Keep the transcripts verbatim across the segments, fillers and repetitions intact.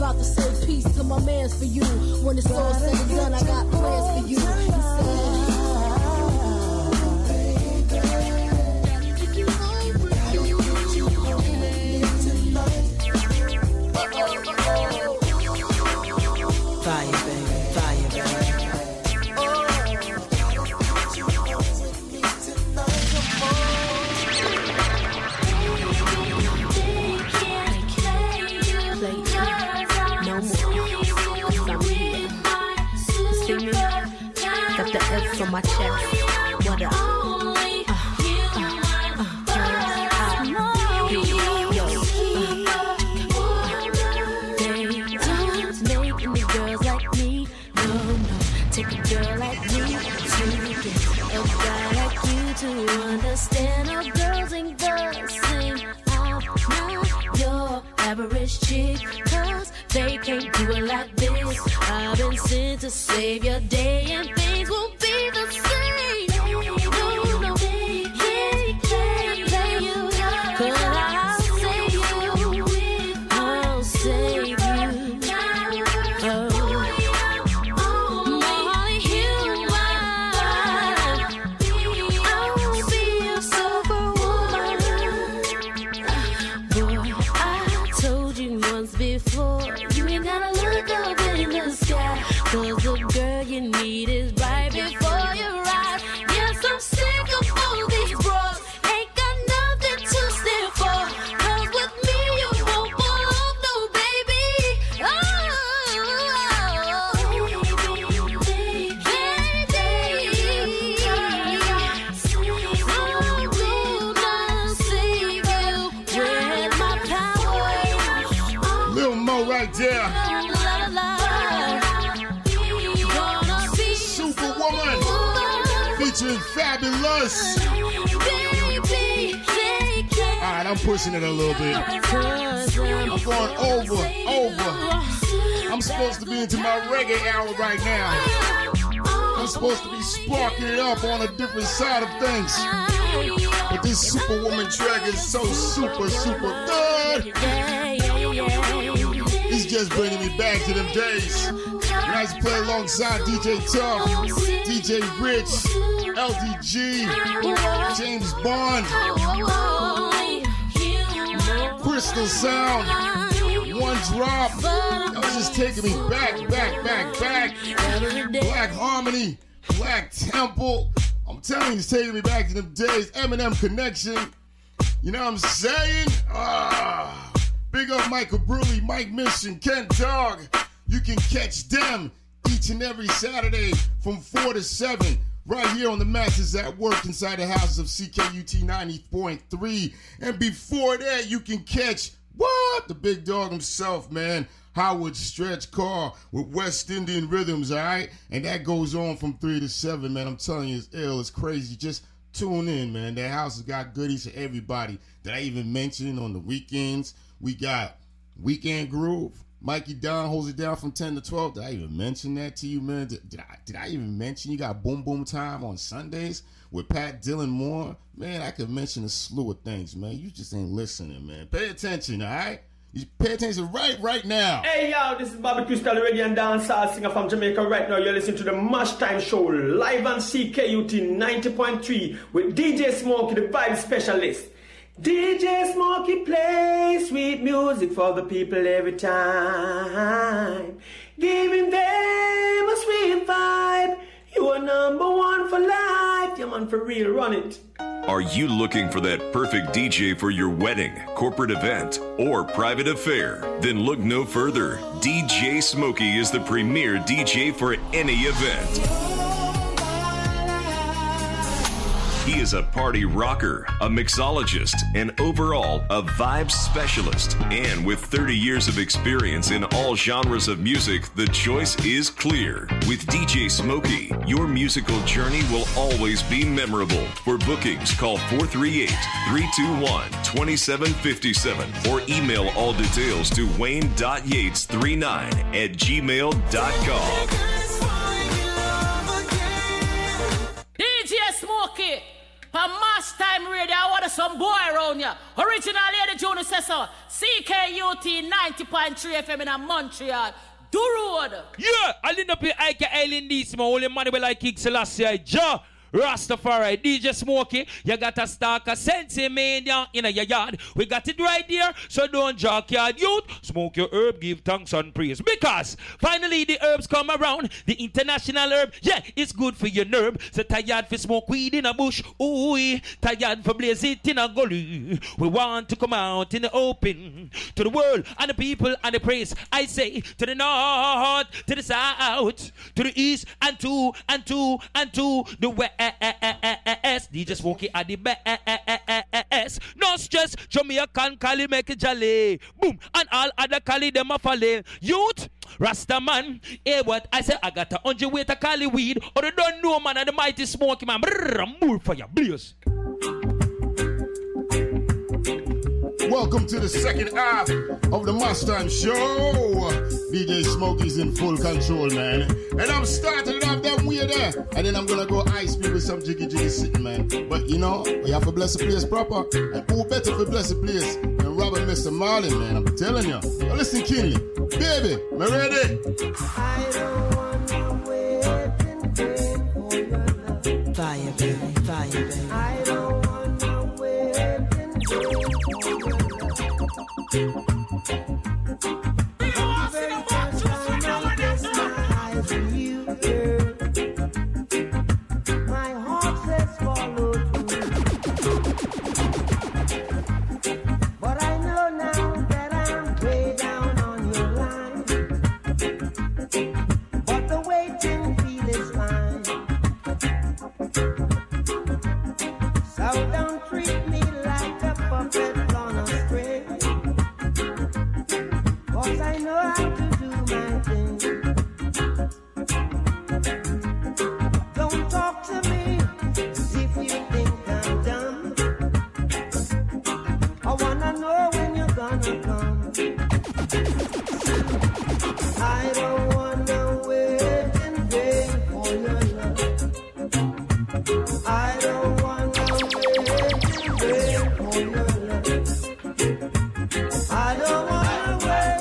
about to say peace to my mans for you. When it's all said and done, I got plans for you. He said, fire, baby, fire, baby. Got the F on my chest. What up? Uh, uh, uh, uh, yo, yo, uh, they don't make any girls like me. No, no, take a girl like me to get a guy like you to understand. All girls ain't the same. I'm not your average chick, 'cause they can't do it like this. I've been sent to save your day, and things won't be the same. No, no, they can't play you, 'cause I'll save you. I'll save you. Oh, Molly Human. I'll be your superwoman. Boy, I told you once before, you ain't gotta look up in the sky, 'cause the girl you need is right before your eyes. Yes, I'm sick of all these bros, ain't got nothing to stand for, 'cause with me you won't fall off, no baby. Oh, Lil Mo right there. Superwoman featuring Fabulous. Alright, I'm pushing it a little bit. I'm going over, over. I'm supposed to be into my reggae hour right now. I'm supposed to be sparking it up on a different side of things. But this Superwoman track is so super, super good. He's just bringing me back to them days. Nice to play alongside D J Tough, D J Rich, L D G, James Bond, Crystal Sound, One Drop. That was just taking me back, back, back, back. Black Harmony, Black Temple. I'm telling you, he's taking me back to them days. Eminem Connection. You know what I'm saying? Ah, big up Michael Bruley, Mike Mission, Ken Dog. You can catch them each and every Saturday from four to seven right here on the Masters at Work inside the houses of C K U T ninety point three. And before that, you can catch, what? The big dog himself, man. Howard Stretch Carr with West Indian Rhythms, all right? And that goes on from three to seven, man. I'm telling you, it's ill. It's crazy. Just tune in, man. That house has got goodies for everybody. Did I even mention on the weekends? We got Weekend Groove. Mikey Don holds it down from ten to twelve. Did I even mention that to you, man? Did, did, I, did I even mention you got Boom Boom Time on Sundays with Pat Dillon Moore? Man, I could mention a slew of things, man. You just ain't listening, man. Pay attention, all right? You pay attention right right now. Hey, yo, this is Bobby Crystal, reggae and dancehall singer from Jamaica. Right now, you're listening to the Mash Time Show live on C K U T ninety point three with D J Smokey, the vibe specialist. D J Smokey plays sweet music for the people every time, giving them a sweet vibe. You are number one for life. Yeah, man, for real, run it. Are you looking for that perfect D J for your wedding, corporate event, or private affair? Then look no further. D J Smokey is the premier D J for any event. He is a party rocker, a mixologist, and overall a vibes specialist. And with thirty years of experience in all genres of music, the choice is clear. With D J Smokey, your musical journey will always be memorable. For bookings, call four three eight, three two one, two seven five seven or email all details to wayne dot yates three nine at gmail dot com. D J Smokey! For Mash Time Radio, I want some boy around here. Original Lady June says so. C K U T ninety point three F M in Montreal. Do road. Yeah, I didn't up here. I can Aileen this, my only money will like King Selassie. Ja. Rastafari, D J Smokey, you got a stock of Sensi Mania in your yard. We got it right there, so don't jock your youth. Smoke your herb, give thanks and praise. Because finally the herbs come around. The international herb, yeah, it's good for your nerve. So tired for smoke weed in a bush, ooh, tired for blaze it in a gully. We want to come out in the open to the world and the people and the praise. I say to the north, to the south, to the east, and to, and to, and to the west. D J Smokey at the best. No stress, Jamaican Cali make it jolly. Boom, and all other Cali them a follow. Youth, Rasta man, hey what I say I got a hundred weight of Cali weed. Or they don't know man and the mighty Smokey man. Brrr, more for your blaze. Welcome to the second half of the Mash Time Show. D J Smokey's in full control, man. And I'm starting it off that way there. And then I'm going to go high speed with some jiggy jiggy sitting, man. But you know, we have to bless the place proper. And who better for bless the place than Robert Mister Marlin, man. I'm telling you. Now listen, Kinley. Baby, me ready? I don't want to wait and wait for your love. Fire, baby, fire, baby. I don't want to wait and wait for your love. My heart says follow through, but I know now that I'm way down on your line. But the waiting feel is fine, so don't treat me like a puppet on a string. 'Cause I know how to do my thing. Don't talk to me as if you think I'm dumb. I wanna know when you're gonna come. I don't wanna wait and wait for your love. I don't wanna wait and wait for your love. I don't wanna wait.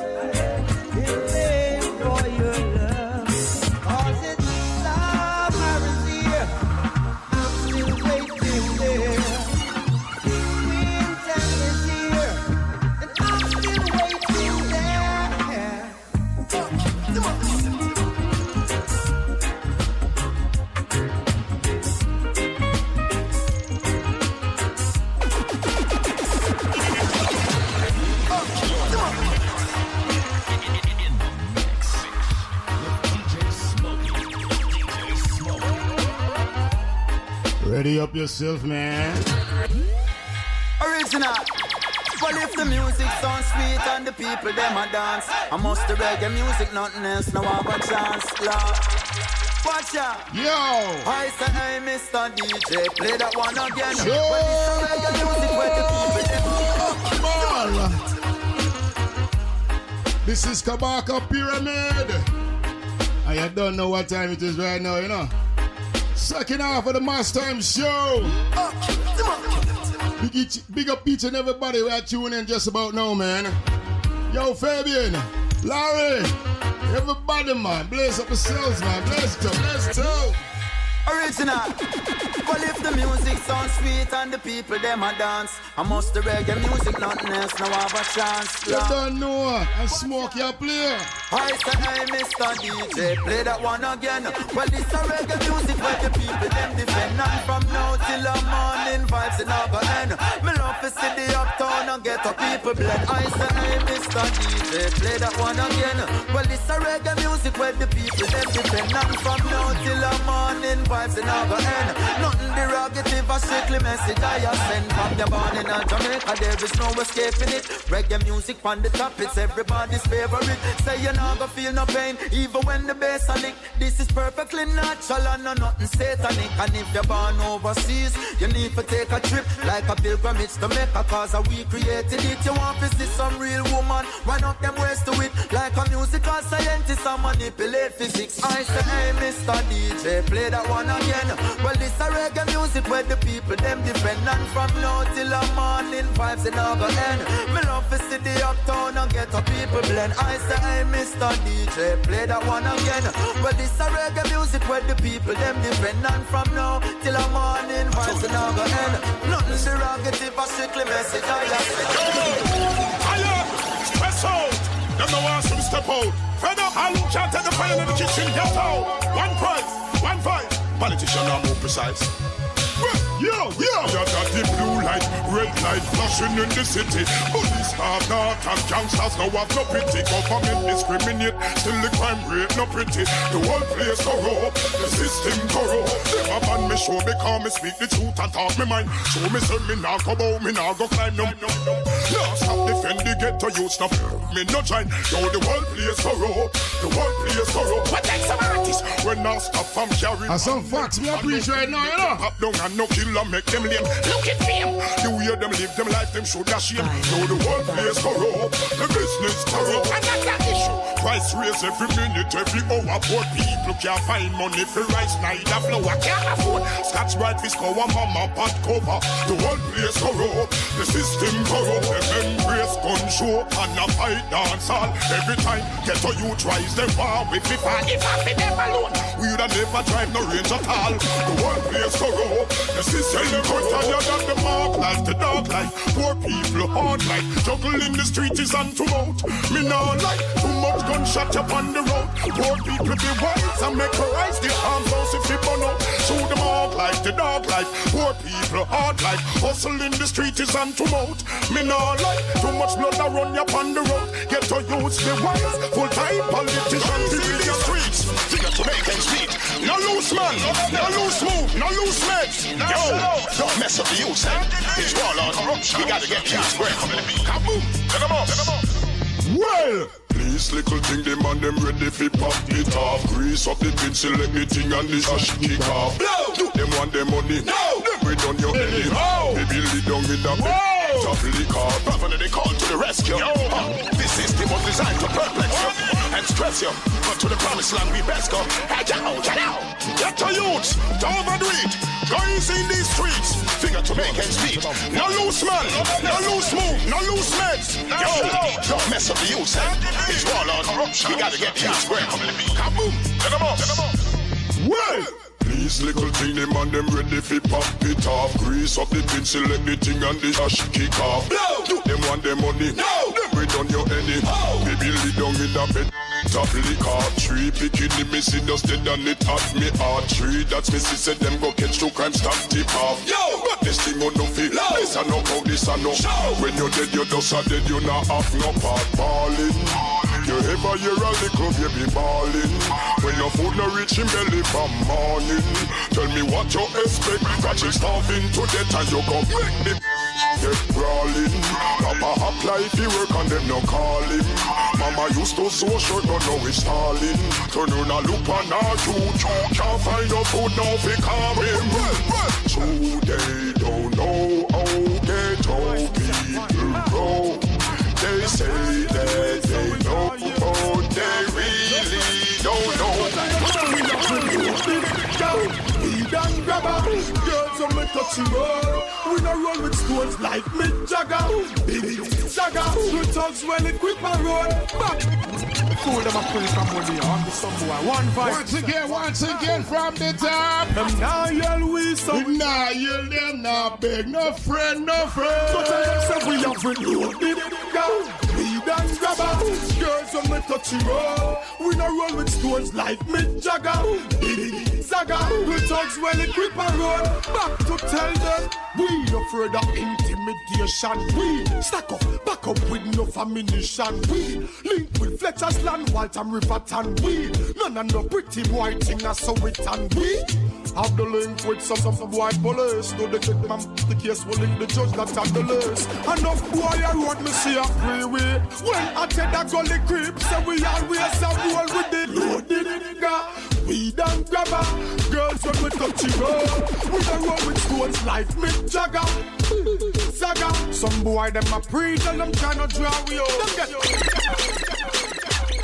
Ready up yourself, man. Original. Well, if the music sounds sweet and the people them a dance, I must the reggae music, nothing else, no have a chance, love. Watch out. Yo. I say, hey, Mister D J, play that one again. Sure. Well, it's the reggae music where the people them. Come on. This is Kabaka Pyramid. I don't know what time it is right now, you know. Second half of the Mash Time Show. Big, each, big up each and everybody who are tuning in just about now, man. Yo, Fabian, Larry, everybody, man. Blaze up yourselves, man. Blaze it up, blaze it up. Original. Well, if the music sounds sweet and the people them a dance, I must the reggae music, nothing else, no have a chance. You don't know, and Smoke your player. I say, hey, Mister D J, play that one again. Well, this a reggae music where the people them defend, and from now till the morning vibes in our end. Me love to see the uptown and get the people blend. I say, hey, Mister D J, play that one again. Well, this a reggae music where the people them defend, and from now till the morning vibes in our end. Nothing derogative, a strictly message I have sent. From your born in Jamaica, there is no escaping it. Reggae music on the top, it's everybody's favorite. Say you're not gonna feel no pain, even when the bass a lick. This is perfectly natural and no nothing satanic. And if you're born overseas, you need to take a trip, like a pilgrimage to Mecca, cause we created it. You want to see some real woman, run up them ways to it, like like a musical scientist and manipulate physics. I say, hey, Mister D J, play that one again. Well, this a reggae music where the people them defend, and from now till the morning vibes in our end. Me love to see the uptown and get a people blend. I say, hey, Mister D J, play that one again. Well, this a reggae music where the people them defend, and from now till the morning vibes in our end. Nothing derogative or strictly message. I just stress out. Them no want some step out. Fed up, I look can't take the fire in the kitchen. Get out. One price, one fight. Politician are more precise. Yo, yo, yeah, that the blue light, red light flashing in the city. Police start not and gangsters now have no pity. Government discriminate, still the crime rate no pretty. The whole place corrupt, the system corrupt. Them a ban me show because me speak the truth and talk me mind. Show me say me nah go bow, me nah go climb no, no, no. Now stop defend the ghetto youth, stop me no join. Yo, the whole place corrupt, the whole place corrupt. What takes some artists when now stop from carrying. And some facts me appreciate now, you know. Pop down and no kill and make them lame. Look at them. The way them live them life, them should have shame. Now the whole place corrupt, the business corrupt. And that's the issue. Price raise every minute, every hour. Poor people can't find money for rice, neither flour. Can't afford Scotch Brite fish cover, mama pot cover. The whole place corrupt, the system corrupt. Them embrace gun show and a fight dance all. Every time get a youth rise, them war with the fall. If I be them alone, we'd have never drive no range at all. The whole place corrupt, the system corrupt. Tired of the mark life, the dark life. Poor people hard life. Juggle in the street is on to out. Me now like too much gunshot up on the road. Poor people be wise and make her rise. The arms house if you burn out. Show the mark life, the dark life. Poor people hard life. Hustle in the street is on to out. Me now like too much blood that run up on the road. Get to use the wise. Full time politicians in the streets. Figure to make ends meet. No loose man, no loose move, no loose meds. Yo, don't mess up the youth, eh? It's war on corruption. We gotta get youth square. Kaboom, let them off. Well, please little thing, them and them ready fi pop it off. Grease up the pin, select the thing and this a kick off. Do them want them money? No, them we done your any. Baby lead down in the bed. Top liquor, brother, they call to the rescue. Yo, uh, this system was designed to perplex you and stress you, but to the promised land we best go. Hey, yo, get out, get to youths, don't overdo it. Guys in these streets, figure to make ends meet. No loose man, no loose move, no loose meds. Yo, don't mess up the youths, eh? It's war on corruption. We gotta get the youth square. Kaboom, let them off. well. Please little thing, them and them ready fi pop it off. Grease up the pin, select the thing and the ash kick off. Do them want them money? No, them we done your any. Baby lead down in the bed. Top liquor, tree picking the missy just dead and it at me heart tree. That's me see said them go catch two crime stop tip off. Yo, but this thing on no feel. This a no how this a no. When you're dead, you just a dead. You not have no part balling. You ever hear a little baby balling? When your food no reach in belly from morning. Tell me what you expect. That you starving to death and you go make the get brawling. Papa hop like he work and them no call him. Mama used to so short but now it's stalling. Turn on a look on our you can't find no food now fi call him. So they don't know how ghetto people grow. They say that they know, but they really don't know. We done grabber, girls on me touchy roll. We no roll with stones like Mick Jagger. Big Jagger, the thugs well equipped and roll back. Fool them a pull from money on the some boy. One vibe. Once again, once again from the top. Them now yell we so. We now yell them now beg no friend, no friend. So tell them say we have reloaded. We done grabber, girls on me touchy roll. We no roll with stones like Mick Jagger. Big Zaga, the thugs well equipped and roll back to tell them we afraid of intimidation. We stack up, back up with no ammunition. We link with Fletcher's land, Waltham River and we none of no pretty boy thing as so it and we have the link with some some white police. Do the get man the case will link the judge that had the list. Enough boy I wrote me see a free way. When I tell that gully creep, so we always a roll with it. Loaded nigga. We done grabber, girls when we touch it roll. We done roll with stones like Mick Jagger. Zaga, some boy them a preach and them tryna draw we out.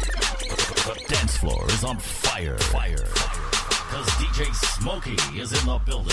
floor is on fire. Fire. Because D J Smokey is in the building.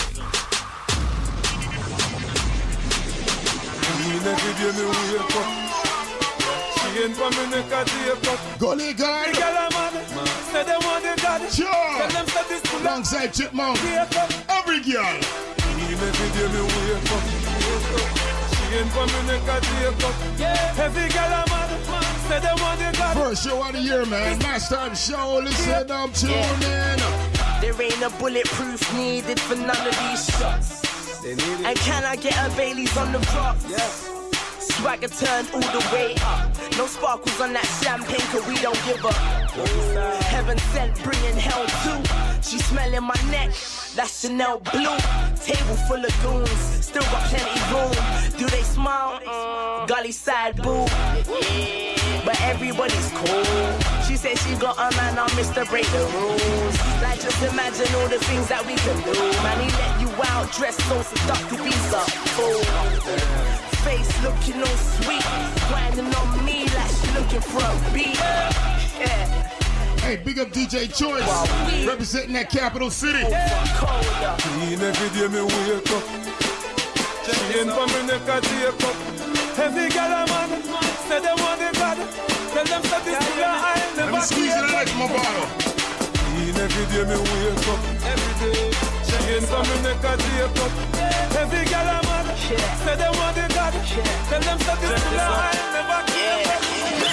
Gully guy. Say they want the God. Sure. Tell them that this pull up. Alongside Chipmunk. Every girl. Every day me wake up. She ain't coming in a take up. Every girl I'm mad. Say they want the God. First show of the year, man. Last time show. Listen up, tune in. There ain't a bulletproof needed for none of these shots. And can I get a Bailey's on the rocks? Yes. Swagger turned all the way up. No sparkles on that champagne, cause we don't give up. Heaven sent, bringing hell too. She smelling my neck, that's Chanel blue. Table full of goons, still got plenty room. Do they smile? Mm, gully side boo. But everybody's cool. She said she got a man on Mister Break the rules. Like just imagine all the things that we can do. Man, he let you out, dressed so seductive, he's a fool. Face looking all sweet, grinding on me like she looking for a beat. Yeah. Hey, big up D J Choice, representing that capital city. Every day me wake up. She ain't coming in a take up. Every girl I'm on, say they want the God. Tell them that this is the high, never Let me squeeze it like my bottle. Every day me wake up. Every day. She ain't coming in a take up. Every girl I'm on, say they want the God. Tell them that this is the high, never give up.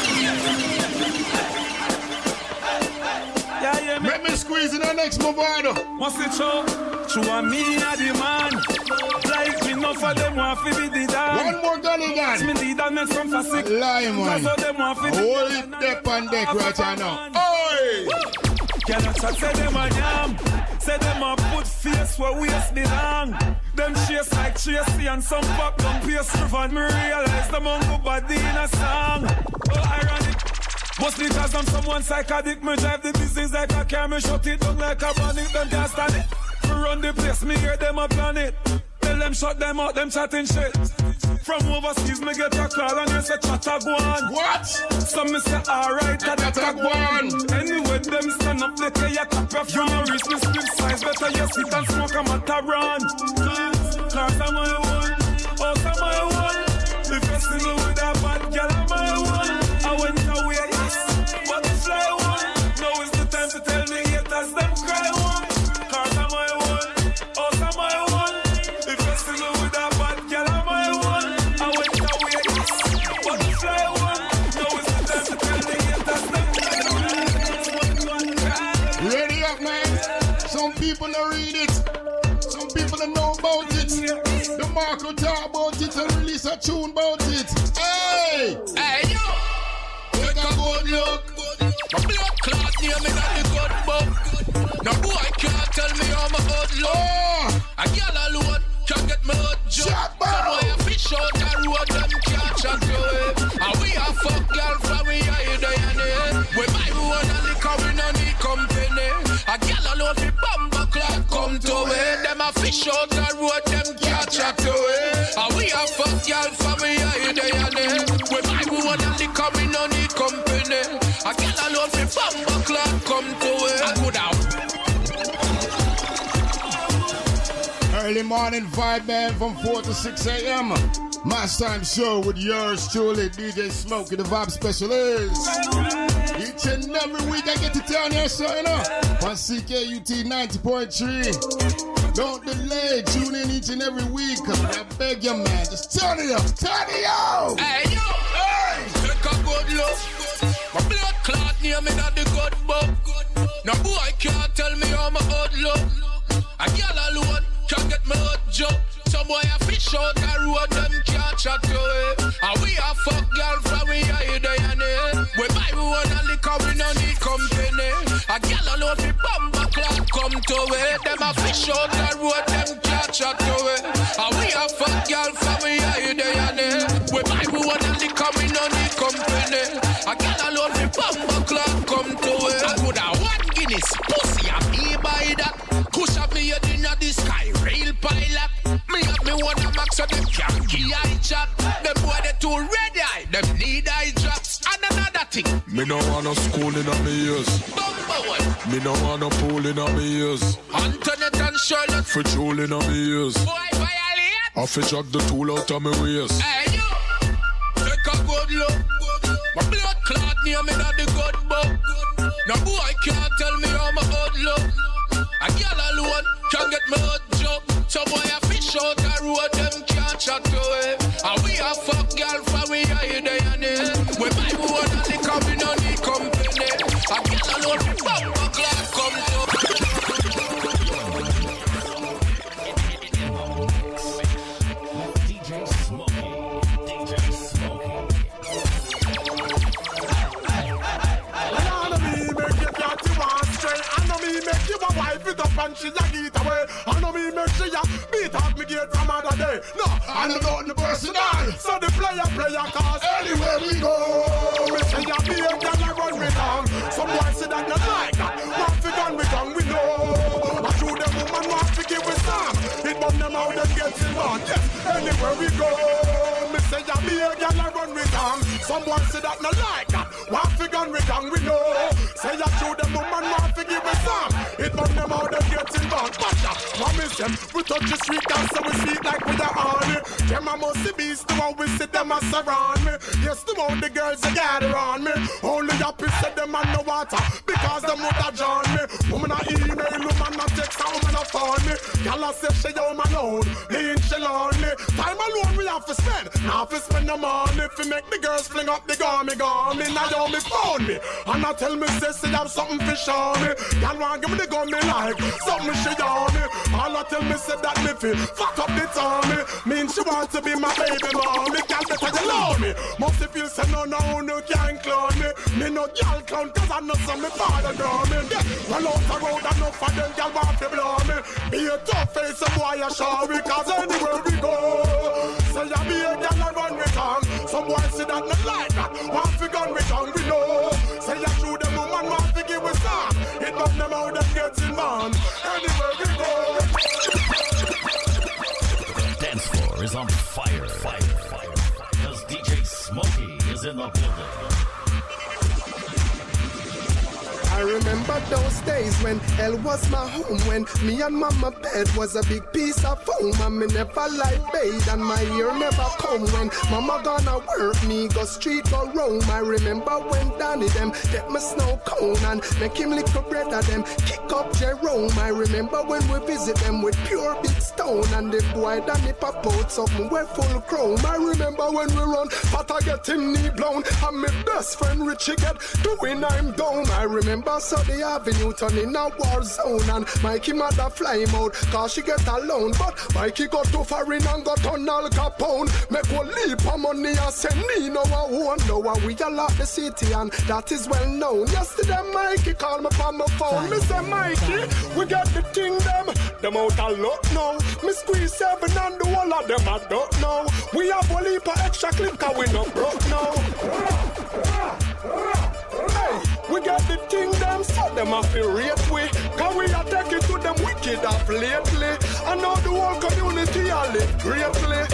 Yeah, yeah, Let me squeeze it on next Movado. Must it show? True and me a the man. Like me no for them want to be the dad. One more gun again. Me the dad make some for sick. Lie, man. Cause of them want to be Hold it deck on deck right now. Oi! Can I chat say them a yam? Say them a put face where waist belong. Them chase like Tracy and some pop down pace river. And me realize them on go body in a song. Oh, ironic. Must because I'm someone psychotic. Me drive the business like a car. Me shut it down like a bonnet. Them can't stand it. Me run the place. Me hear them a plan it. Tell them shut them out. Them chatting shit. From overseas me get a call and they say chatta go on. What? Some me say alright that chatta go on. Anyway them stand up they tell you cap your from your wrist me split size. Better you sit and smoke a Mataran. Cause I'm my one. Oh I'm my one. The festival with a bad girl I'm my one. I went away yes. But the fly one. Now is the time to tell me haters them cry one. Cause I'm my one. Oh I'm my one. The festival with a bad girl I'm my one. I went away yes. But the fly one. Now is the time to tell me haters them cry one. Ready up, man. Some people don't read it. Some people don't know about it. The Marco talk about it and release a tune about it. Hey! Hey, yo! Take a good look. My blood clot near me not the good book. No boy can't tell me how my hood look. Oh! A girl alone can't get my hood joke. Some boy a fish out the road them can't chat to it. And we a fuck girl from we are there and there. We buy one and liquor we no need company. A girl alone fi bumper clock come to it. Them a fish out the road them can't chat to it. And we a fuck girl from we are there and there. We buy one and liquor we no need company. A girl alone fi bumper clock come to it. I could out. Early morning vibe, man, from four to six a.m. Mass time show with yours truly, D J Smokey, the vibe specialist. Each and every week I get to tell you so, you know, on C K U T ninety point three. Don't delay, tune in each and every week. I beg you, man, just turn it up, turn it up. Hey, yo, hey, take a good look. My blood clot near me not the good book. No boy can't tell me how my hood look. A girl alone can't get my hood joke. Some boy a fish out the road, them can't chat to it. And we a fuck girl from we are there and there. We buy one and liquor, we no need company. A girl alone fi bumper clock come to it. Them a fish out the road, them can't chat to it. And we a fuck girl from we are there and there. We buy one and liquor, we no need company. A girl alone fi bumper clock come to it. I could have one Guinness pussy and me buy that. Push up me head inna the sky, real pilot. Me have me one a max so them can't key eye chat. Them boy they too red eye, them need eye drops. And another thing, me no want no school in my ears. Bumper Me no want no pool in my ears. Antoinette and Charlotte. For jewel in my ears. Boy, violate. I fi jog the tool out of my waist. Hey, you. Take a good look. My blood clot near me not the good book. No boy can't tell me how my old look. A girl alone can get my old job. So boy a fish out the road, them can't chat to him. And we a fuck girl for we are here day and day. We buy one and they come in on the company. A girl alone fi bumper clock come to. Make you a wife it up and she a get away. I know me make she a beat up me gate from other day. No, I know not the personal. So the player player cause anywhere we go. Me say a be a girl a run me down. Some boys say that not like that. Want fi gun me down we know. I shoot them woman want fi give we some. It burn them out and get involved. Yes, anywhere we go. Me say a be a girl a run me down. Some boys say that not like that. Want fi gun me down we know. Say a shoot them woman want fi give we some. It burn them out and get involved. Gotcha. Promise them we touch the street and so we sweet like we are on it. Them a must be beast the one we sit them a surround me. Yes, the one the girls they gather on me. Only happy said them and no water because them would have joined me. Woman a email, woman a text, a woman a phone me. Y'all a say she home alone, lean she lonely. Time alone we have to spend, now to spend the money. If we make the girls fling up the gummy gummy. Now you me phone me, and I tell me say she have something to show me. Y'all want give me the gummy like something she on me. All I tell me say that me feel fuck up the tummy. Mean she want to be my baby mommy. Girl better you love me. Must you feel say no no no can't clone me. Me no girl clown cause I know some me father know me. Well out the road enough for them girl want to blow me. Be a tough face some boy a show me. Cause anywhere we go say I be a girl and run with tongue. Some boy say that not like that. Want to gun with tongue we know. Say I shoot them woman want to give us some. It burn them out and gets in man. Anywhere we go. The dance floor is on fire, fire, fire. Cause D J Smokey is in the building. I remember those days when hell was my home. When me and mama bed was a big piece of foam. And me never like bathe and my ear never come. When mama gonna work me go street go roam. I remember when Danny them get me snow cone and make him lick the bread of them kick up Jerome. I remember when we visit them with pure big stone. And the boy Danny pop out something we full chrome. I remember when we run Pata get him knee blown. And my best friend Richie get doing I'm down. I remember so the avenue turn in a war zone. And Mikey mother fly him out cause she get alone. But Mikey got too foreign and got on Al Capone. Make one leap of money and send me no one won't know. And we all out the city and that is well known. Yesterday Mikey called me from my phone. Me say Mikey, we got the thing them. Them out a lot now. Me squeeze seven and the whole of them I don't know. We have one leap of extra clip cause we not broke now. Hey, we got the thing them, so them have to rate we. Cause we are taking to them wicked up lately. And now the whole community are live greatly.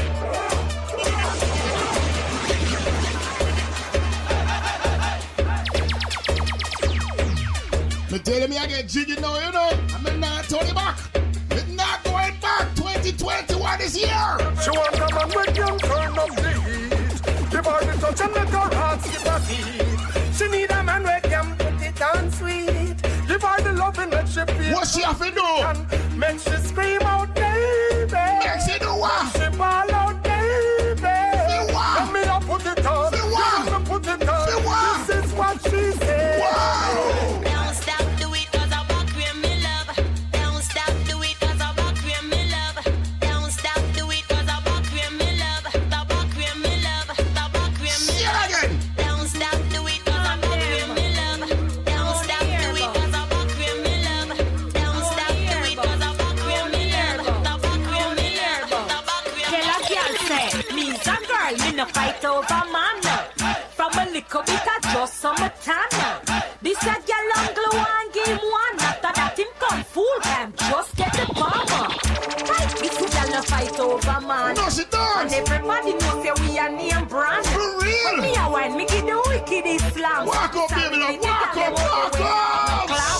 Me tell me I get jiggy now, you know. I'm not turning back. It's not going back. twenty twenty-one is here. She want them and make them turn up the heat. Give her the touch and make her heart skip a beat. She need a man where can put it on sweet. Give her the love and make she feel. What she have to do? Make she scream out, baby. Make she do what? Make she ball out, baby. Say what? Let me up put it on. Say what? Let me put it on. Say what? This is what she said. Wow. Don't stop, do it cause I walk with me love. Don't stop, do it cause I walk with me love. Don't stop, do it cause I walk with me love. I walk with me love. I walk with me Say it again. Don't stop, do it cause I walk with me love. Don't stop, do it cause I walk with me love. Don't stop, do it cause I walk with me love. I walk with me love. I walk with me love. Tell a girl say, me's a girl, me no fight over man. From a little bit of just summertime. This a girl on glue and game one. After that him come full time, just get the bomber. Right, this girl no fight over man. No, she does. And everybody knows say we are name brand. For real. But me a wine, me give the wicked Islam. Walk up, baby, now. Walk up, walk up.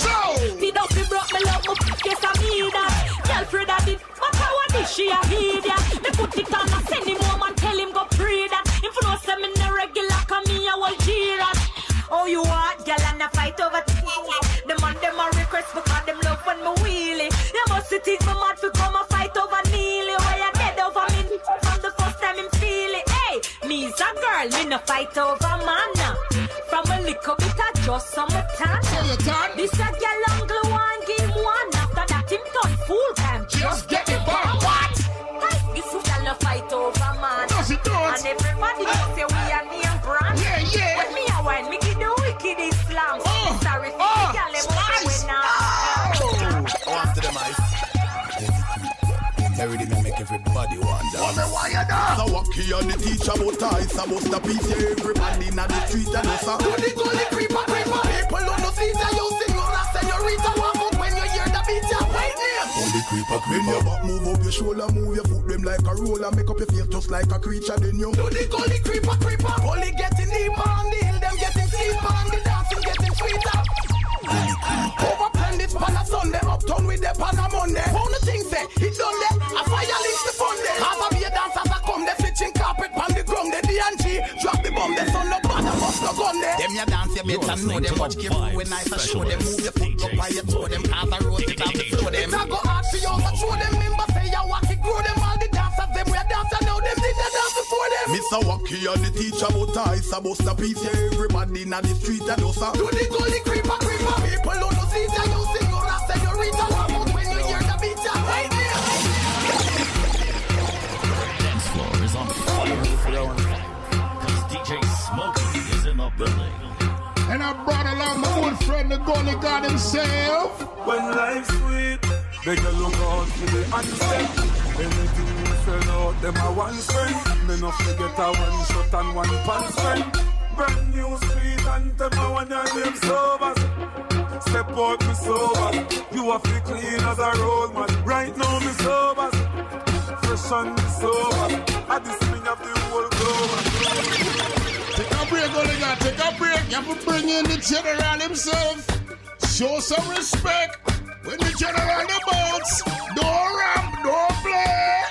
put it on and send him home and tell him go pray that. If you know say me no regular, come me I will cheer at. Oh, you want girl and a fight over the the man them a request because them love when me wheelie. You must see teach me mad to come a fight over Neely. Why you dead over me from the first time him feel it. Hey, me's a girl, me no fight over man. From a little bit of just summertime. This a girl angle one game one. After that him turn full time. Just get it back. What? Hey, this is girl no fight over man. Does it don't? And everybody knows say we are name brand. Yeah, yeah. When me a wine, me give the wicked Islam. Oh, sorry for oh, the girl them win now. Oh, after the mice. Every day make everybody wonder. Why you done? So what key on the teacher about ties about the piece. Everybody in the street and us. Do the gully creeper creeper. People on the seat and you sing on a senorita. Walk out when you hear the beat. You wait name. Gully creeper creeper. Then your back move up your shoulder, move your foot them like a roller. Make up your face just like a creature. Then you do the gully creeper creeper. Gully getting deeper on the hill. Them getting steeper on the dancing getting sweeter. Overprend this pan a Sunday, uptown with the pan a Monday. Found the thing say, it done there, a fire links the fun there. Half a beer dancers a come, they flitching carpet pan the ground, they D and G. Drop the bomb, they son no bother, bust no gun there. Them ya dance, you better know them, watch careful when I show them. Move your foot up by your toe, them cars a road, it have to show them. It's a go hard for you, but show them, member say ya walk it, grow them. All the dancers, them we a dancer now, them did the dance before them. Mister Wacky and the teacher about ties, about the piece, everybody in the street and us. Do the gully creeper, creeper, people on the seat and you sing on a senorita. Walk out when you hear the beat, you right there. Dance floor is on fire. Cause D J Smokey is in the building. And I brought along my old friend, the Gully God himself. When life's sweet, they can look out for the handstand. Anything you sell out, them are one friend. Me no forget a one shot and one pants friend. Brand new street and them a one your name sober. Step out me sober. You have to clean as a road man. Right now me sober. Fresh and me sober. At the swing of the whole globe. Take a break, Gully God, take a break. You have to bring in the general himself. Show some respect. When the general the boats, don't ramp, don't play.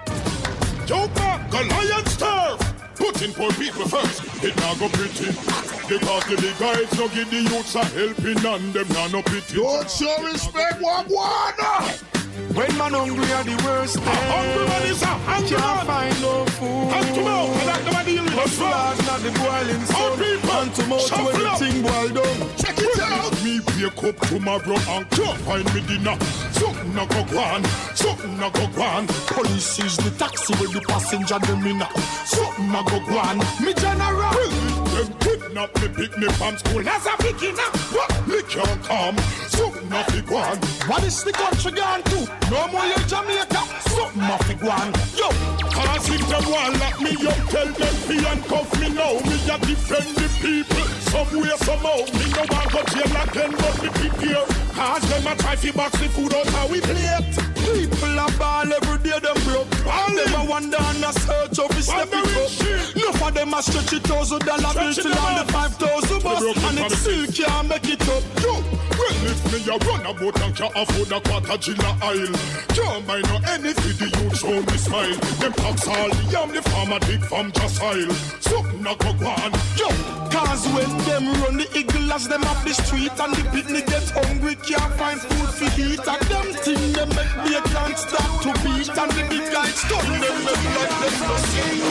Joker, Goliath turf. Putting poor people first, it not go pretty. Because the big guys no give the youths a helping and them not no pity. Don't show respect, walk one. When man hungry are the worst thing. A hungry man is a hungry Can't man. find no food. Hand to mouth, and that the deal with But us. flaws not the boiling sun. All people, Hand to mouth to shuffle up. everything boiled down. Check it out. Me wake up tomorrow and can't find me dinner. Something a go gone, something a go gone. Police is the taxi with the passenger them in. Something a go gone. Me general. Them kidnap me, pick me from school as a beginner. What? Me can't come. Something a fi gone. What is the country gone to? No more you Jamaica. Something a fi gone. Yo. Cause if them want lock me up, tell them fi handcuff me now. Me a defend the people. Somewhere, somehow. Me no want go jail again, but me prepare. Cause them a try fi box the food out how we plate. People are ball every day, them broke. All them a wonder and a search of his step it up. No for them a stretch it thousand dollar bill till on the five thousand bus. And it still can't make it up. Yo, well if me a run about and can't afford a quarter gilla aisle. Can't buy no anything the youth show me smile. Them tax all the yam the farmer dig from just aisle. Something a go gone. Yo, cause when them run the eagle as them up the street and the picnic get hungry can't find food to eat. And them thing them make me a can't stop to beat. And the big guys stun them them like them no see.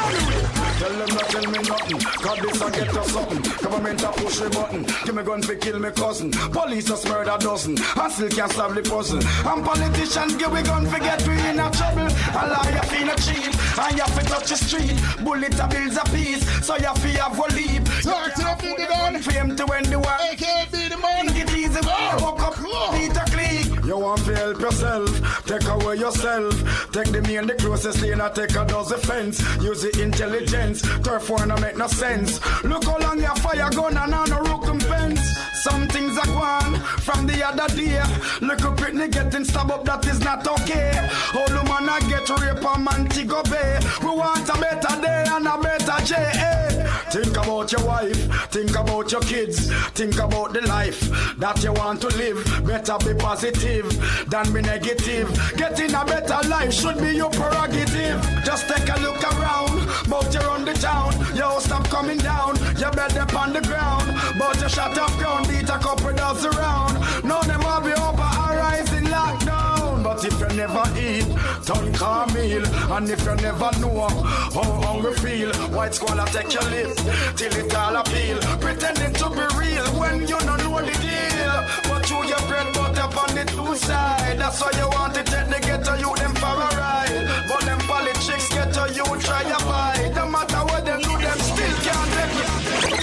Tell them not tell me nothing. God this a get us something. Government a push the button. Give me gun for kill me cousin. Police us murder dozen. And still can't solve the puzzle. And politicians give we gun for get we in a trouble. A liar feel a cheat. And you have to touch the street. Bullet a bills a piece. So you have to have a leap. Talk to the big gun. Fame to when the war. A K A be the man. Get easy when you walk up. Peter Click. You want to help yourself. Take away yourself. Take the me and the closest lane and take a dozen fence. Use the intelligence. Turf one make no sense. Look how long your fire gun and on a rook fence. Some things are gone from the other day. Look up Britney getting stabbed up, that is not okay. All woman a get rape and man to go bay. We want a better day and a better J A. Think about your wife, think about your kids, think about the life that you want to live. Better be positive than be negative. Getting a better life should be your prerogative. Just take a look around, but you're on the town. Yo, stop coming down, you better on the ground. But you shut up ground, beat a couple dogs around. None of them will be open or rising lockdown. But if you never eat, turn calm meal. And if you never know how hungry feel, white squall take your lip till it all appeal. Pretending to be real when you don't know the deal. But you your bread butter on the two side. That's why you want to take the ghetto you them for a ride. But them politics ghetto you try a fight. No matter what them do, them still can't take it.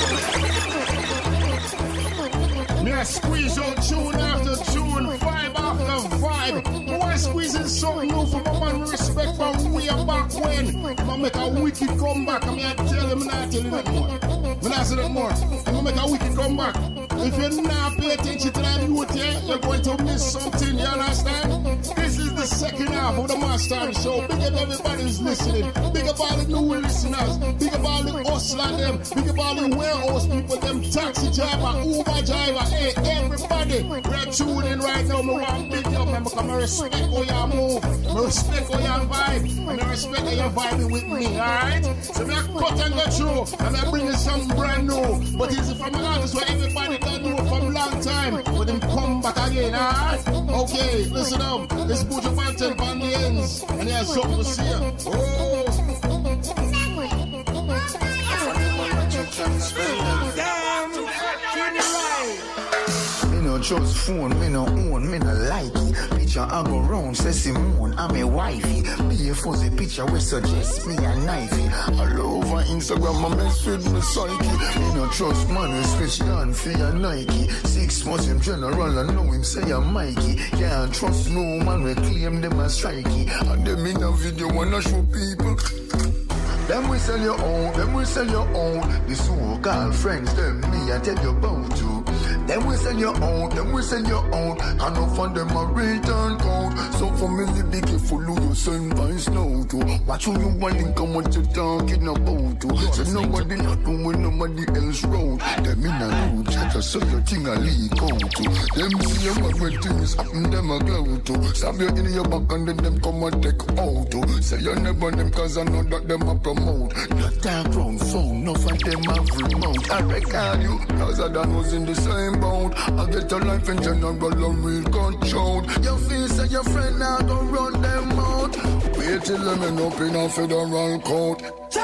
Me I squeeze out tune after tune, vibe after vibe. Why squeezing something new for my man respect from way back when? I'ma make a wicked comeback. I mean I tell him not tell you that more. I'm not say that more. I'ma make a wicked comeback. If you not pay attention to that youth here, you're going to miss something, you understand? This is the second half of the Master Show. Big up everybody who's listening. Big up all the new listeners. Big up all the hustler them. Big up all the warehouse people, them taxi driver, Uber driver. Hey, everybody, we're tuning right now. I want big up, man, because I respect how you move. I respect how you vibe. And I respect how you're vibing with me, alright? So I'm cut and go through. And I'm bringing something brand new. But it's from an artist where everybody that know from a long time. But them come back again, alright? Okay, listen up. This is Buju Banton on the ends. And he has something to say. Oh. Me no trust phone, me no own, me no like it. Picture I go round, say Simone, I'm a wifey. Be a fuzzy picture we suggest me a knifey. All over Instagram, I mess with me psyche. Me no trust man, we switch down for your Nike. Six months him general, I know him say I'm Mikey. Can't trust no man, we claim them as strikey. And them in a video wanna show people. Them we sell your own, them we sell your own. The so-called friends, them me I tell you about you. Them we sell your own, them we sell your own. I know for them a return code. So for me, be careful who you send vice now to. Watch who you want and come what you talking about to. So nobody not doing nobody else road. Them in a road, chat so your thing a leak out to. Them see what when things happen, them a glow to. Stab you in your back and then them come and take out to. Say you never them cause I know that them a promote. Not that ground phone, no for them have remote. I record you, cause I done was in the same boat. I get a life in general and real control. Your face and your friend now don't run them out. Wait till them end up in a federal court.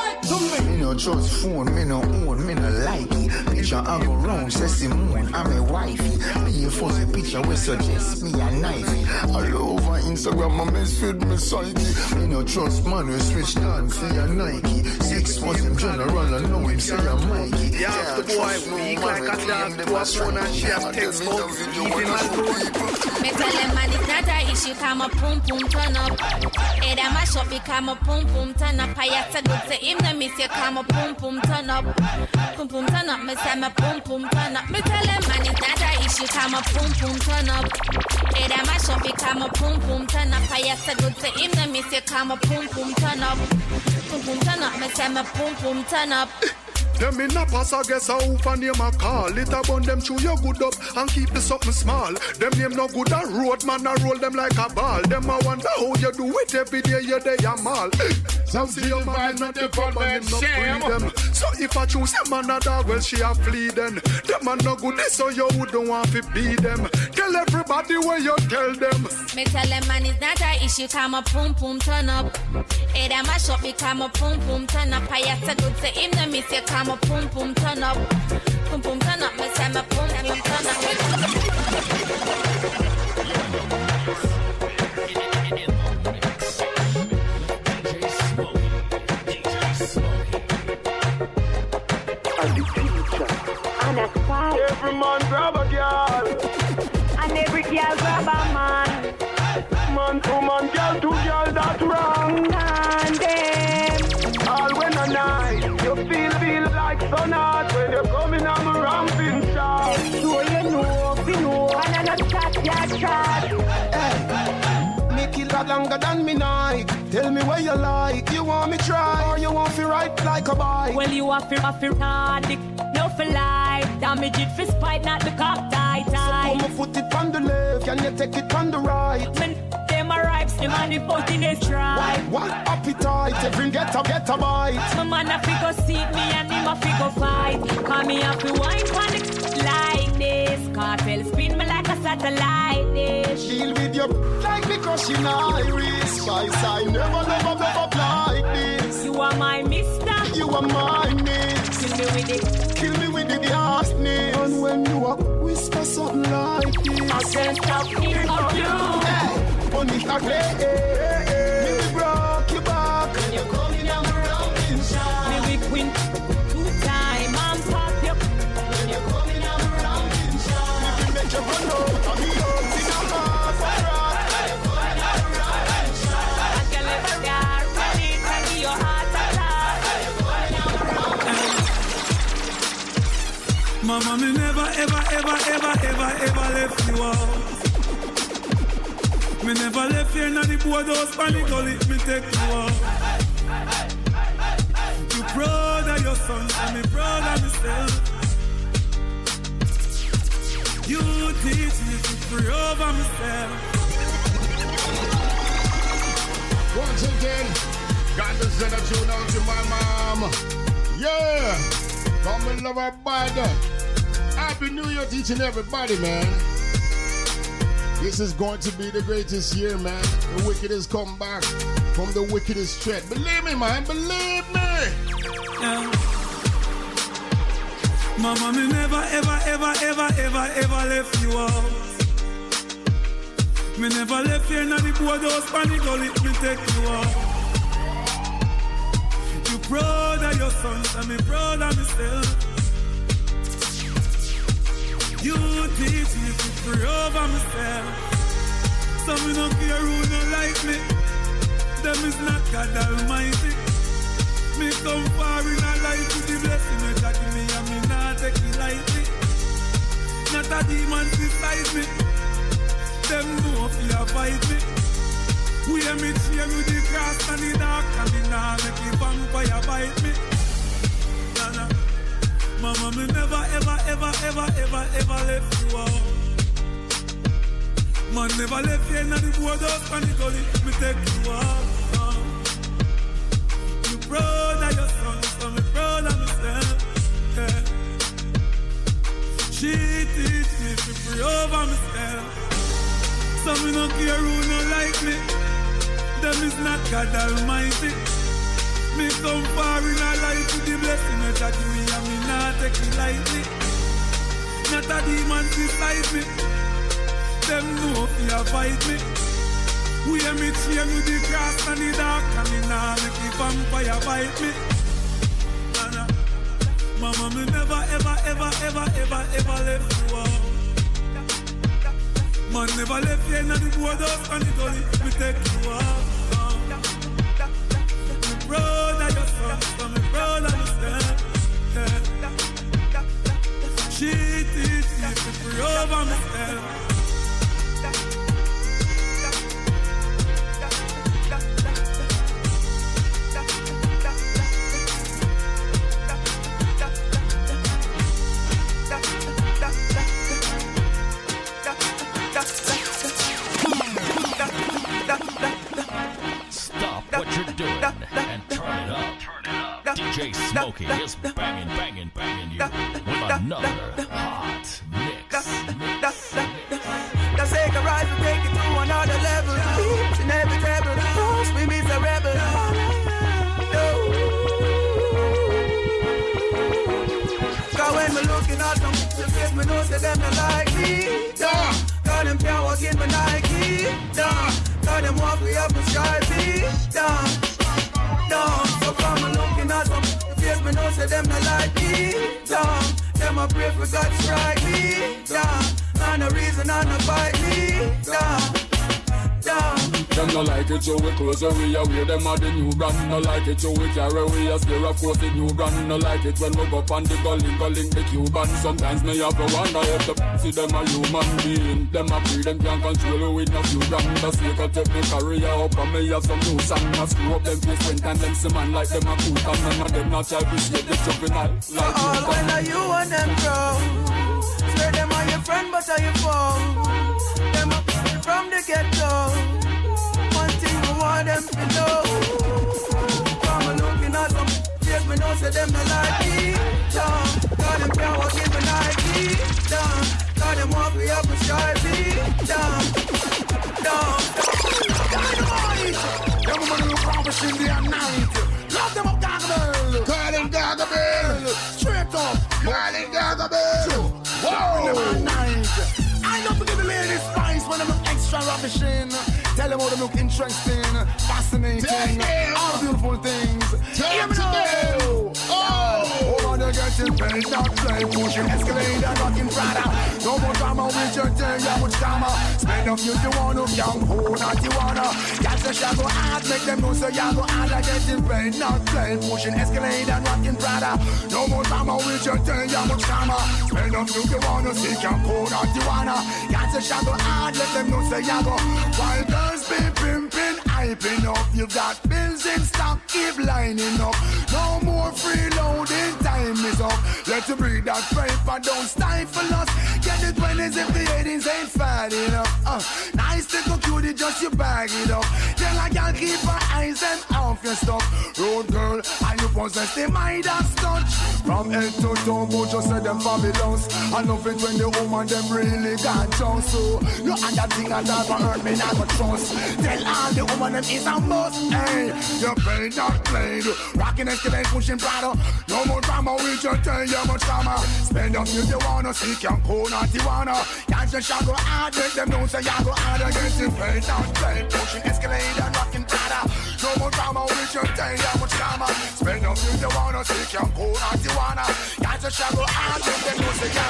Me no trust phone, me no own, me no like it. Picture I go round, say Simone, I'm a wifey. Be a fuzzy picture we suggest me a knifey. All over Instagram, I mess with me psyche. Me no trust man, we switch down for your Nike. Six months in general, I know him say I'm Mikey. Yeah, the boy weak like a dog to a phone and she has text out. Even my people. Me tell them man it's not a issue, come a pum pum turn up. Hey, that mash up, become a pum pum turn up. I have to go to him, the miss you come a pum pum turn up. Pum pum turn up, me say me pum pum turn up. Me tell them man it's not a issue, come a pum pum turn up. Hey, that mash up, become a pum pum turn up. I have to go to him, the miss you come a pum pum turn up. Pum pum turn up, me say me pum pum turn up. Them in a pass, I guess I hope and name a call. It a bun them chew your good up and keep the something small. Them name no good a road, man, I roll them like a ball. Them I wonder how you do it every day, you day a mall. Some see your man not the fun, but him not free them. So if I choose them another, well, she a flee then. Them man no good, so you wouldn't want to be them. Tell everybody where you tell them. Me tell them man it's not a issue, come a pum pum turn up. Hey, that mash up, become a pum pum turn up. I have to go to him, the miss you come a pum pum turn up. Pum pum turn up, me say me pum pum turn up. Every man grab a girl, and every girl grab a man. Man to man, girl to girl, that's wrong. And them all when a night, you feel feel like sun hot when you're coming on the ramping shot. So you know, you know, and I'm not chat, chat, chat. Hey, me kill that longer than me night. Tell me where you like. You want me try or you want me ride like a bike? Well, you want to feel hard, no for life. Damage it for spite, not the cop tight. So come and put it on the left, can you take it on the right? Man, them are ripes, them on the foot in his try. What appetite, every get a get a bite. My man a figure seat me and him a figure fight. Call me up to wine on the like this. Cartel spin me like a satellite dish. Deal with your like me crushing iris. Spice, I never, never, never like this. You are my mister. You are my miss. Kill me with it. Kill me with the darkness. And when you up, whisper something like this. I can't stop hearing of you. Hey, money start hey, hey, hey. Me we broke your back. When you're coming down the round in shine. Me we queen two time and pop you. When you're coming down the round in shine. Me we make you run out. And me out in a mass of rock. When you're coming down the round in shine. I can let the guy ready to give your heart attack. When you're coming down the round in shine. Mama, me never, ever, ever, ever, ever, ever left you out. Me never left here in the boardhouse, panic gully, me take you out. You proud of your son, and me proud of myself. You teach me to free over myself. Once again, got to send a tune out to my mom. Yeah, come and love her body. Happy New Year to each and everybody, man. This is going to be the greatest year, man. The wickedest come back from the wickedest threat. Believe me, man. Believe me. Yeah. Mama, me never, ever, ever, ever, ever, ever left you out. Me never left here in the boardhouse, panic gully, me take you out. You proud of your sons, and me proud of myself. You teach me to free over myself. Some me no care who no like me. Them is not God Almighty. Me come far in a life with the blessing that give me, and me not take it lightly. Not a demon beside me. Them know if you fight me. We hear me chain with the grass and the dark, and me nah make the vampire bite me. Nah, nah. Mama, me never, ever, ever, ever, ever, ever left you out. Man never left you in the boardhouse and the gully, me take you out. Uh. You proud of your son, so me proud of myself. Yeah. She teach me to free over myself. So me no care who no like me. Them is not God Almighty. Me come far in a life with the blessing that give me, and me not take it lightly. Not a demon beside me. Them know if you fight me. We hear me chain with the grass and the dark, and me nah make the vampire bite me. Nah, nah. Mama, me never, ever, ever, ever, ever, ever left you out. Man never left you in the boardhouse and the gully, me take you out. Proud of your son, so me proud of myself. Yeah. She teach me to free over myself. Stop what you're doing and turn it up. Turn it up. D J Smokey is banging, banging, banging you with another hot mix. Let's take a ride to take it to another level. It's inevitable. We miss a rebel. Cause when we looking at them, the face me know say them not like me. Duh. Cause them can't walk in my Nike. Duh. Cause them walk way up the sky. Duh. Duh. So come and looking at them, the face me know say them not like me. Duh. Them a pray for God strike me. Duh. And no reason and no fight me. Duh. Duh. Them No like it, so we close away, away them are the new brand. No like it, so we carry away, a scare of course the new brand. No like it when we go on the gully, gully the Cuban. Sometimes me have to wonder if the see them a human being. Them a free, them can't control with no few grand. The sake of take me career up and me have some new song. I screw up them face when and them see man like them a cool. And none of them not try to escape the jumping out like all when are you and them grow? Swear them are your friend but are your foe. Them up from the ghetto. One thing I want them to know. From a looking at them, yes me know say them no like me. Down, got them power give me Nike. Down, got them walk me up and stripe me. Down, down. Them women look promising day and night. Love them up Gargamel. Call him Gargamel. Straight up. Call him Gargamel. Whoa. Them night. I know to give the ladies spice when they look extra ravishing. Tell them how they look interesting, fascinating, all beautiful things. Hear me now. Oh, oh, they're getting paid, not play, pushing Escalade and rocking Prada. No more drama with your thing, yeah, much drama. Spend up you, you want to, young, who not you wanna. That's a shadow hard, make them know so you go hard. They're getting paid, not play, pushing Escalade and rocking Prada. No more drama with your thing, yeah, much drama. Spend up you, you wanna, see, young, who not you wanna. That's a shadow hard, let them know so you go. While girls be pimping, hyping up. You got bills in stock, keep lining up. No more freeloading, time is up. Let you breathe that paper, don't stifle us. Get the twenties if the eighties ain't fat enough. Uh, nice little cutie, just you bag it up. Tell a girl keep her eyes them off your stuff. Road girl, and you possess the Midas touch. From head to toe, but just say them fabulous. I love it when the woman them really got just so. No other thing I never hurt me, not go trust. Tell all the woman them is a must. Hey, you paid not played. Rocking Escalade, pushing Prada. No more drama, we just tell you much drama. Spend up if you wanna, see can cool not you wanna. Can't just shall go hard, let them know say you go hard against you. Paid not played, pushing Escalade and rocking Prada. No more drama, we just tell you much drama. Spend up if you wanna, see can cool not you wanna. Can't just shall go hard, let them know say you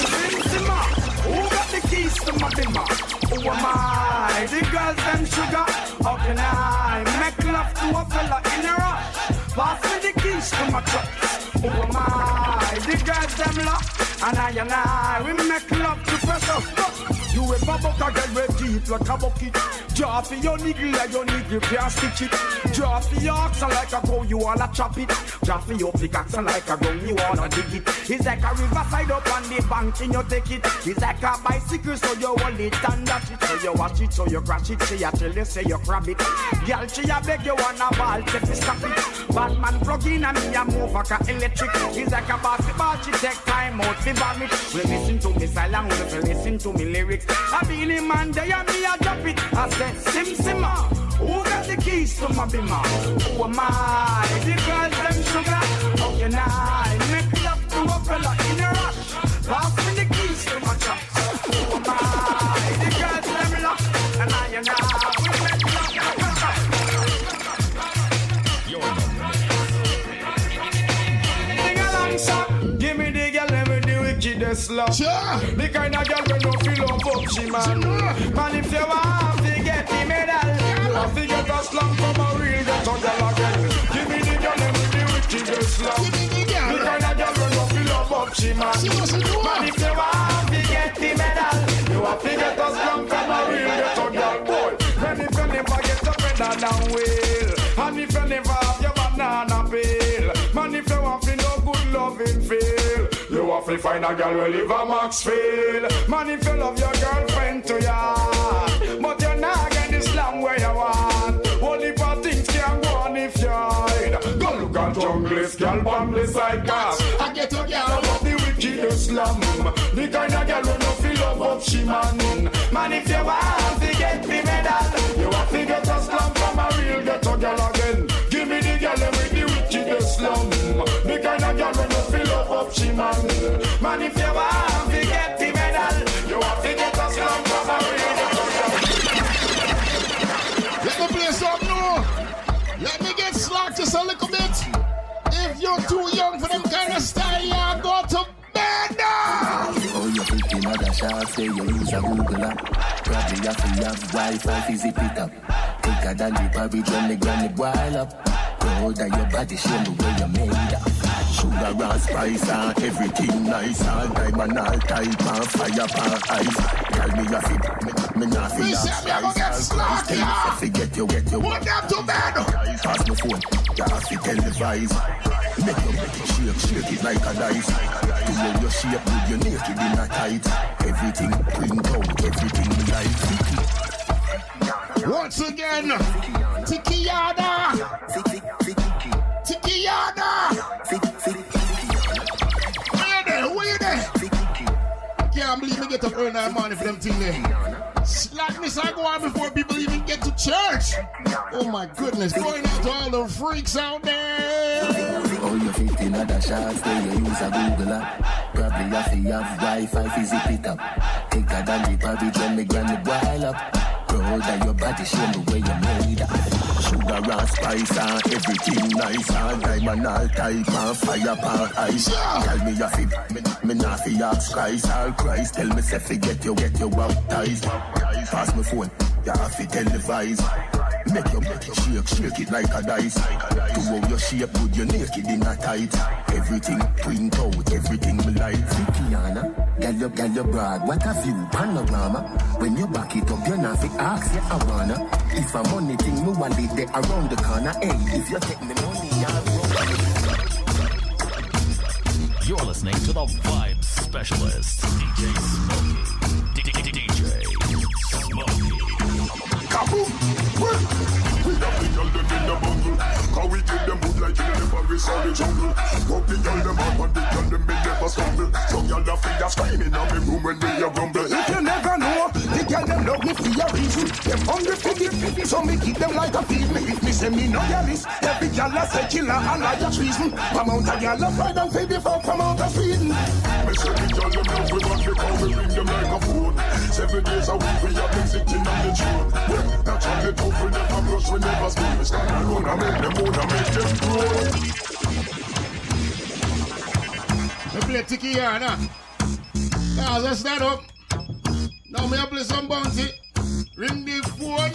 go hard. Who got the keys to my bimmer? Who am I? The girls them sugar. How can I make love to a fella in a rush? Pass me the keys to my truck. Who am I? The girls them lock. And I and I, we make love to pressure. You ever buck a girl with deep like a bucket. Draw for your niggle like your niggle can't stitch it. Draw for your oxen like a go, you wanna chop it. Draw for your pickaxe like a gun, you wanna dig it. It's like a riverside up on the bank and you take it. It's like a bicycle so you hold it and dash it. So you watch it, so you crash it. Say you tell you, say you grab it. Girl, she a beg you wanna ball, take me stop it. Batman plug in and me a move like a electric. It's like a basketball, she take time out to vomit. Well, listen to me silent, well, listen to me lyrics. I been in man, they and me a drop it. I said, Sim Simma, who got the keys to my bimmer? Who am I? The girls them sugar. How can I make love to a fella in a rush? Pass me the keys to my truck. Who am I? The girls them lock. And I and I, we make love to a fella. Sing along, son. Give me the girl, let me do wickedest love. Sure. The kind of girl when you feel love up, she man. Man, if you want to get the medal, you have to get a slum from a real ghetto girl again. Give me the girl, let me do wickedest love. The kind of girl when you feel love up, she man. Man, if you want to get the medal, you have to get a slum from a real ghetto girl. Boy, man, if you never get a pedal down wheel, and if you never have your banana peel, man, if you want to no good loving feel, you have to find a girl who live a Maxfield. Man, if you love your girlfriend to ya, but you're not getting the slam where you want. Only for things can go on if you hide. Go look at junglist, girl, bumble side cast. I get a girl of the wickedest slam. The kind of girl who no feel love up she man. Man, if you want to get the medal, you have to get a slam from a real ghetto girl again. Give me the girl with the wickedest slam. The kind of girl who no feel love up she man. Man, if you want to get the medal, you have to get a slam from a real ghetto girl. Let me play some new. Let me get slack just a little bit. If you're too young for them kind of style, you go to bed now. Oh, you're picking other shots, say you use a Google app. Probably have to have Wi-Fi to zip it up. Thicker than the porridge when me granny boil up. Proud of your body, show me where you made up. Sugar and spice and everything nice. All diamond, all type and fire and ice. Tell me your feet, me, me not feel We that say me a go get spice. slack, yeah. Forget you, get you. Put them to bed. Pass my phone, you have to televise. Make you make it shake, shake it like a dice. To know your shape, with your naked in a tight. Everything clean out, everything like. Once again, Tikiyana. Tikiyana. Where you there? Where you there? Can't believe me get up early in the morning for them thing there. Slackness I go on before people even get to church. Oh my goodness, going out to all the freaks out there. Oh, you fit in other shots where you use a Google app. Probably have to have Wi-Fi to zip it up. Thicker than the porridge when me granny boil up. Proud of your body, show me where you made up. Sugar and spice and everything nice. All diamond, all type and fire and ice. Tell me your feet, me, me not fi ask Christ. All Christ, tell me say forget you, get you baptized. Pass my phone, you have to televise. Make you make you shake, shake it like a dice. To how your shape, good you naked in a tight. Everything twin out, everything me like. Tikiana, girl you, girl you broad, what a view, panorama. When you back it up, you not fi ask you I wanna. If a money thing, me want it there around the corner. Hey, if you take me money, You're listening to the Vibe Specialist, D J Smokey. D J D J Smokey. Kaboom! We have the girl them in the bundle. Cause we give them good like in the forest or the jungle. Got the girl them up and the girl them me never stumble. So y'all the fingers screaming on me room when they a rumble. If you never know, the girl them love me for a reason. Them hungry for the pity, so me keep them like a feed me. If me say me no your list, every girl I say killer and I just treason. Come out a girl of pride and baby for come out of Sweden. Me say the girl them love we want because we bring them like a phone. Seven days a week we have been sitting on the throne. That's on the top we never brush, we never spoon. We stand alone and make them own and make them grow. Me play Tikiyana. Now let's stand up. Now me a play some bounty. Ring the phone.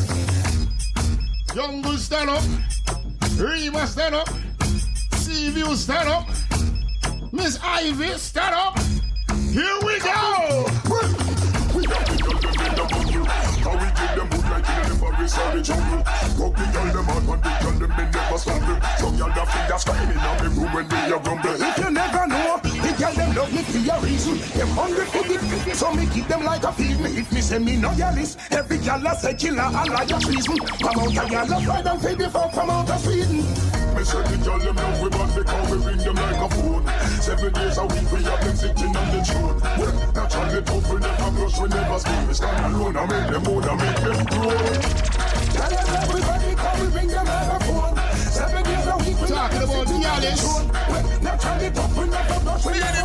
Jungle stand up. Reba stand up. Seaview stand up. Miss Ivy stand up. Here we go. We got the girl them in the bundle. How we give them good like in the forest or the jungle. Got the girl them out and the girl them me never stumble. So y'all the fingers screaming on me room when they a rumble. If you never know, the girl them love me for a reason. Them hungry for the pity, so me keep them like a feed me. If me say me no your list, every girl I say killer and like a treason. Come out a girl of pride and baby for come out of Sweden. Me say the girl them love we back because we ring them like a phone. Seven days a week we have them sitting on the throne. That's on the top we never brush, we never spoon. We stand alone and make them own and make them grow. Tell them everybody come we bring them like a phone. Seven days a week we talking about the Alice. That's on the top we never brush, we never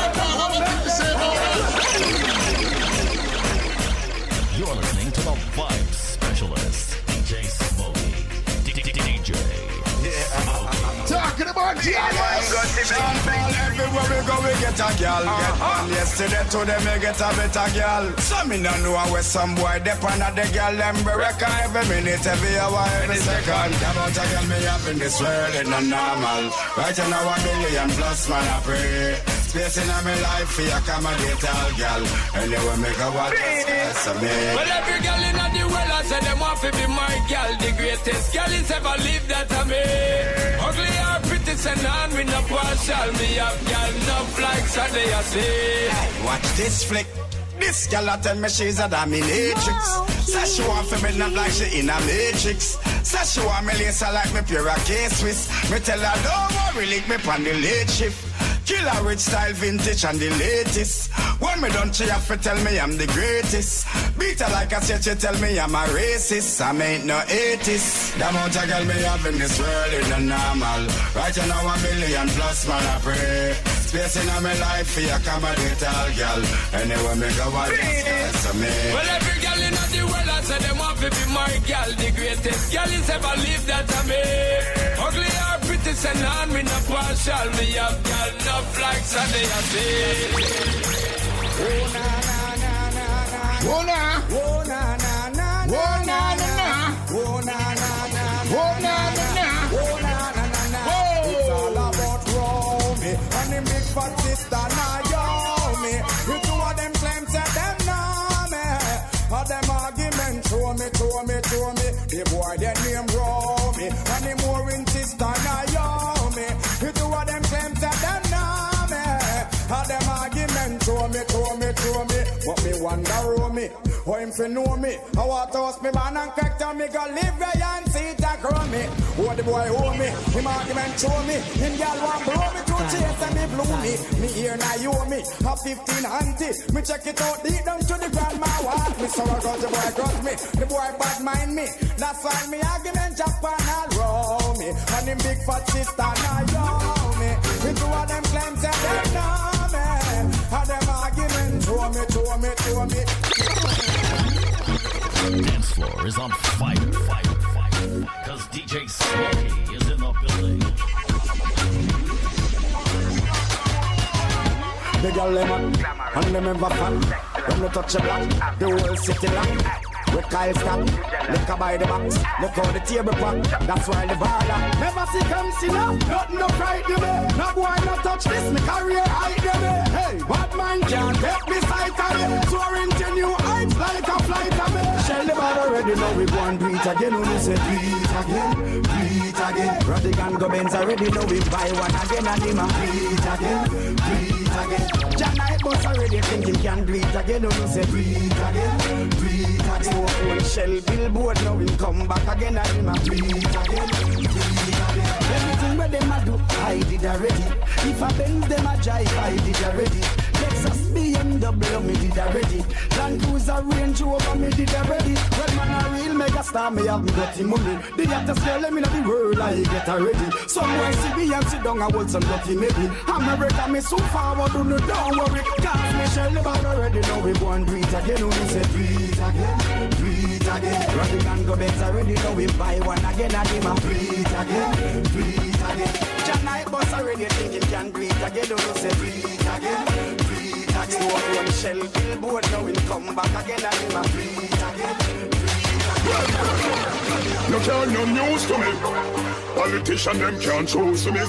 You're listening to the Vibe Specialist, D J Smokey. D J Talking about the Alice. Everywhere we go, we get a girl. Get one yesterday, today me get a better girl. So me no know where some boy depend on the girl. Them we reckon every minute, every hour, every second. About a girl me up in this world, it's not normal. Right now a billion plus man I pray. Space in my life for accommodate all girl. Anyway me go what that's me. Well every girl in the world I say them want to be my girl. The greatest girl is ever lived that I me. Ugly or pretty, send on me no partial. Me have girl enough like Sunday I say. Hey, watch this flick. This girl a tell me she's a dominatrix. Say she want for me not like she in a matrix. Say she want me lacer like me pure K-Swiss. Me tell her don't worry, link me on the late shift. Killer rich style vintage and the latest. When me done she have to tell me I'm the greatest. Beat her like I said, she tell me I'm a racist. I ain't no atheist. The amount of girl me have in this world is not normal. Right now a million plus man I pray. Space in my life for accommodate all girl. Anyway me go what that's me. Well every girl in the world I say them want to be my girl. The greatest girl is ever lived that I me. Ugly or pretty, send on me no partial. Me have girl enough like Sunday I say. Oh na na na na na. Oh na. Oh na na na. Oh na na na. But me wonder who me, how him fi know me. I want to host me man and crack down me go live where and see it a grow me. Who the boy owe me, him argument show me. Him girl want blow me to chase and me blew me. Me here now you owe me, a fifteen auntie. Me check it out deep down to the grandma wall. Me so I got the boy got me, the boy bad mind me. That's why me argument Japan all row me. And him big fat sister now yo me. Me two of them claims that they know me. And them argument throw me, throw me, throw me. The dance floor is on fire, fire, fire. Cause D J Smokey is in the building. The girl lemon, and them ever fan. When you touch a block, the whole city lock. We Kyle stop, look by the box, look how the table pack. That's why the baller never see come see now. Nothing no frighten me, not why not touch this. Me career hide me. Hey, bad man can't take me sight of me. Soaring to new heights like a flight of me. Shell the ball already know we go and do it again. When we say do it again, do it again. Radigan go Benz already know we buy one again and him a do it again, do it again. John Knight boss already think he can do it again. When we say do it again, do it again. One shell billboard now him come back again and him a do it again, do it again. Everything where them a do, I did already. If I bend them a jive, I did already. Lexus B M W, me did already. Land Cruiser Range Rover, me did already. Well man a real mega star, me have me dirty money. The hottest girl in the world, I get already. Some boy see me and sit down and hold some dirty maybe. America me so forward, do no don't worry. Cause me shell the ball already, now we go and do it again. When we say do it again, do it again. Radigan go Benz already, now we buy one again and him a do it again, do it again. John Knight boss already think he can do it again. When we say do it again. So one shell billboard now will come back again and him a breathe again, breathe again. No care no news to me. Politician them can't choose to me.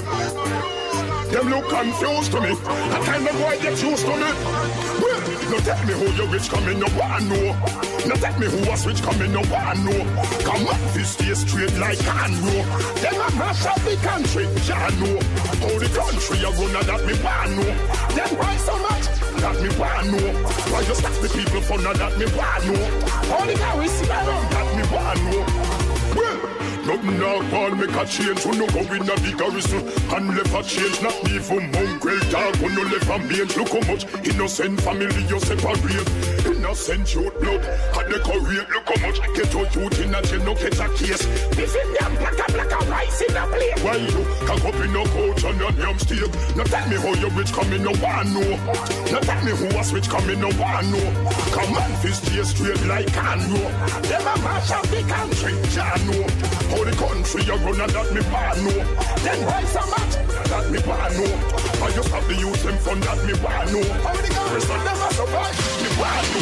Them look confused to me. That kind of boy get used to me. Well, no tell me who you rich coming, no one know. No tell me who was rich coming, no one know. Come up this stay straight like I know. Them a mash up the country, ya know. How the country a run that me one know. Them why so much, that me one know. Why you stop the people for now that me one know. All the guys see around that me one know. Well, nothing now can make a change. Who no go in a big garrison and left a change. Not even mongrel dog who no left a mange. Look how much innocent family you separate. Innocent youth blood and decorate. Look how much ghetto youth in a jail no catch a case. If in them black and black and rice in a plate. Why you cock up in a coach and a damn steel? No tell me how you rich coming no one know. No tell me who was rich coming no one know. Come on fist stay straight like I know. Them a mash up the country, ya know. How the country you run and that me bad know. Then why so much that me bad know. I just have to use them fun that me bad know. How the girls don't never survive, me bad know.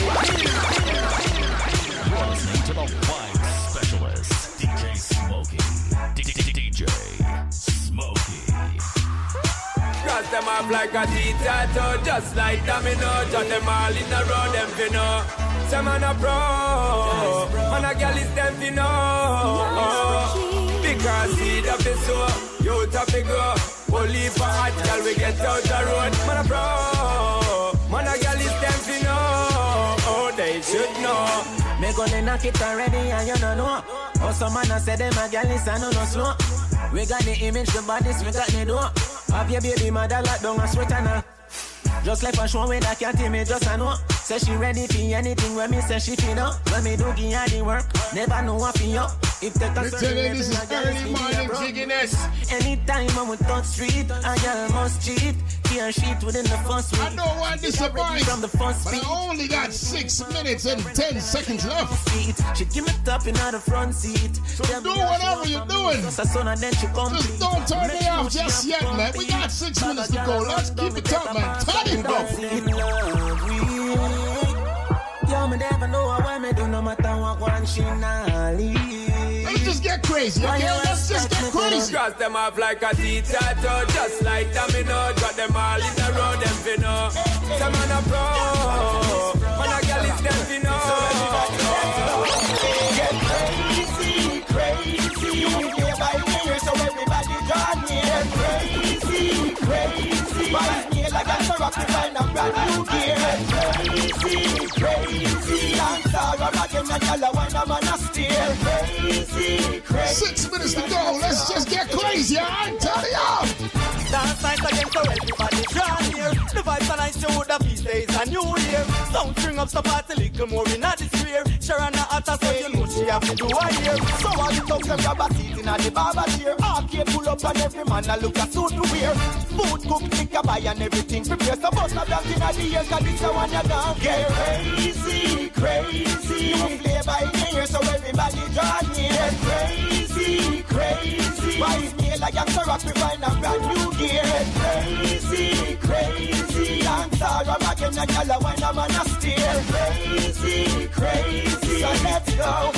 Listening to the Vibe Specialist, D J Smokey. D J Smokey. Cross them off like a T-tattoo, just like domino. Jot them all in a row, them fi know. Some man a pro, man a girl is them fi know. Because see the fi so, you top fi go. Only for hot girl we get out the road. Man a pro, man a girl is them fi know. Oh, they should know. Me gonna knock it already and you don't know. Oh, some man a say them a girl is a no no slow. We got the image, the bodies, we got the door. Have your baby mother lock down a sweater now. Just like a show with that cat me just a know. Say she ready for anything when me say she feel up. When me do give her the work, never know what for you. If the concern this is early morning jigginess. Anytime I'm with touch street, I girl must cheat. Here sheet within the first week. I don't want this surprise, from the first but I only got six minutes and ten seconds left. She give me top in the front seat. So do whatever you're doing. Just don't turn me off just yet, man. We got six minutes to go. Let's keep it up, man. Turn it up. Yo, me never know what me do, no matter what one she not leave. Let's just get crazy, okay? Let's just get crazy. Cross them off like a T-tattoo, just like domino. Got them all in the road, them fi know. Some man a pro, man a girl is them fi know. Get crazy, crazy, day by day, so everybody join me. Get crazy, crazy, by me like a rock me find a brand new gear. Crazy, crazy. Dance all around again and y'all a wine a man a steer. Crazy, crazy. Six minutes to go. Let's just get crazy. I'm telling you. Dance night again so everybody draw near. The vibes are nice, so the feast days a new year. Sound string up, so party little more in a this rear. Sharon a hotter, so you know she have to do a year. So all the thugs them grab a seat in a the barber chair. Arcade pull up and every man a look a suit to wear. Food cook, liquor buy and everything prepare. So bust a black in a the year, cause this a one you don't get crazy, crazy. You play by ear, so everybody draw near. Crazy, crazy. Why me like a rock, we find a brand new gear. Crazy, crazy. Dance all around again and y'all a wine a man a steer. Crazy, crazy. So let's go.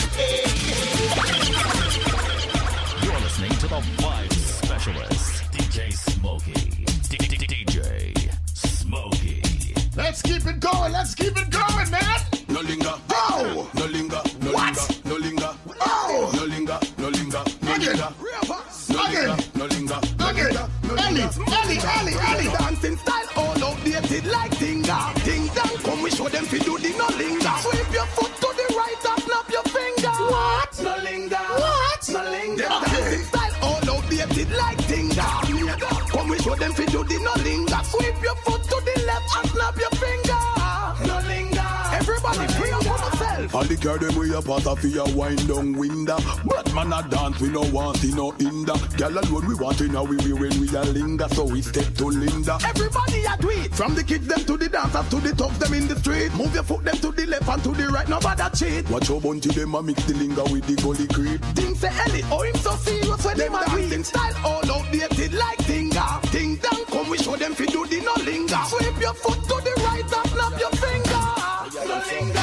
You're listening to the Vibe Specialist, D J Smokey. D J Smokey. Let's keep it going. Let's keep it going, man. No linger. Oh. No linger. No What? linger. No linger. Oh. No linger. No linger. No Again. linger. No Again. linger. No linger. No Again. linger. No Ellie, linger. Ellie, Ellie, Ellie. Dancing style all outdated like Tinga. Ding dong, come we show them fi do the no linger. Sweep your foot to the right and snap your finger. What? No linger. What? No linger. Dancing style all outdated like Tinga. Come we show them fi do the no linger. Sweep your foot to the left and snap your finger. No linger. Everybody bring up on yourself. All the girl them we a part of a wind down window. But man a dance we no want see no hinder. Girl alone we want in a we we when we a linger. So we step to Linda. Everybody a do it. From the kids them to the dancers to the thugs them in the street. Move your foot them to the left and to the right. Nobody cheat. Watch your bunty them a mix the linger with the gully creep. Ding say Ellie, oh him so serious when them a dancing style all outdated like Tinga. Ding dong, come we show them fi do the no linger. Sweep your foot to the right and snap your finger. No linger.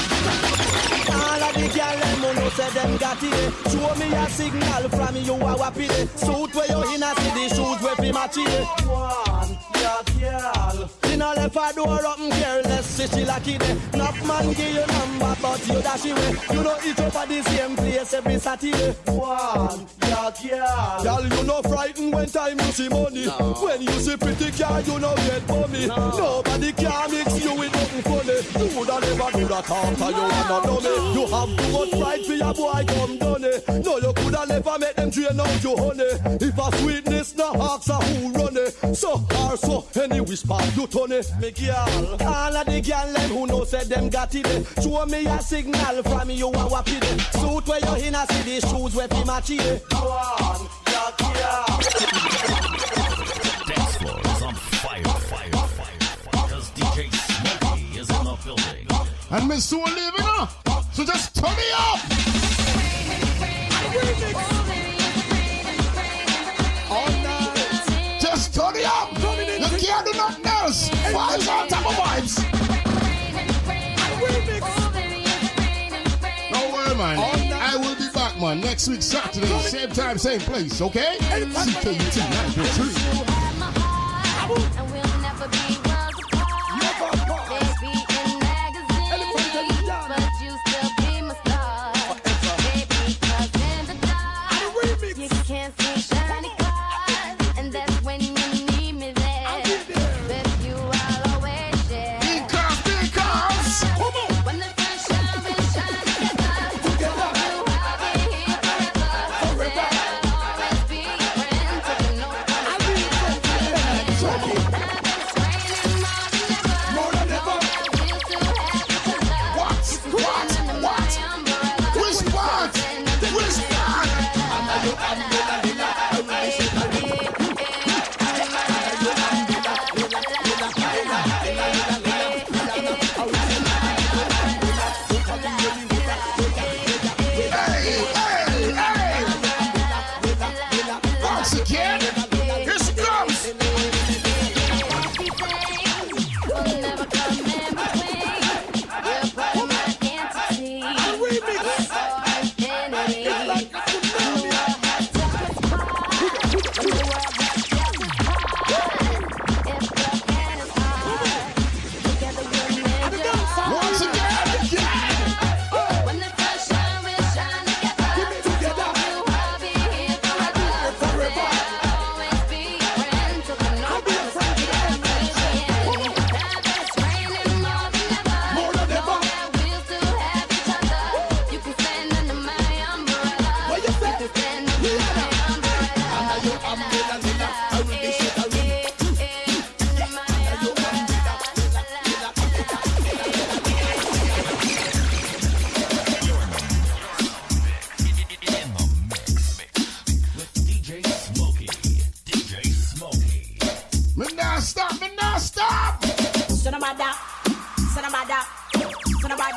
All of the girl them who know say them got it. Show me a signal from you a wappy. Suit where you in a city, shoes where fi match it. One, yeah, girl. You know left a door open careless, see she lucky there. Enough man give you number, but you dash away. You know each up at the same place every Saturday. One, yeah, girl. Girl, you no frightened when time you see money. No. When you see pretty girl, you no get money. No. Nobody can mix you with nothing funny. You woulda never do that after you wanna know me. You have too much pride for your boy come done it. No, you coulda never make them drain out your honey. If a sweetness no ask a who run it. So or so, any whisper you turn it. Me girl, all of the girl them who know say them got it. Show me a signal from you a wappy it. Suit where you in a city, shoes where fi match it. Go on, yeah, girl. Dance floor is on fire, fire, fire. Because D J Smokey is in the building. And Miss Sue leaving up. So just turn me up. All night. Just turn it up. You can't do nothing else. Vibes on top of vibes. Don't worry, man. I will be back, man. Next week, Saturday, same time, same place, okay? C K U T nine point three.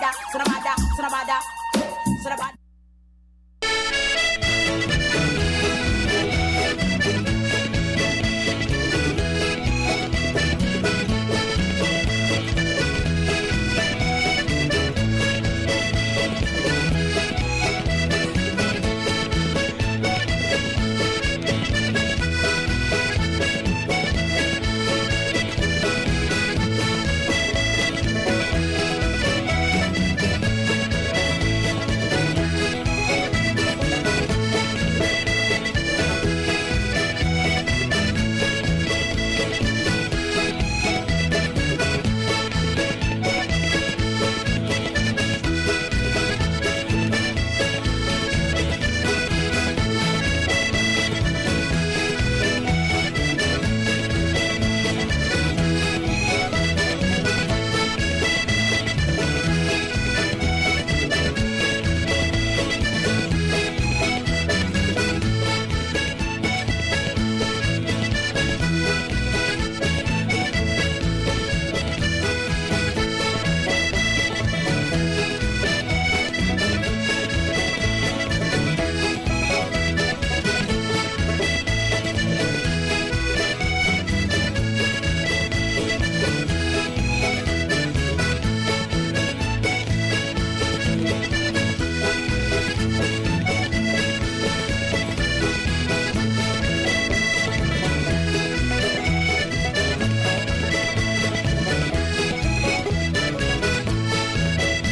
bada, so no bada, so no bada, so no bada.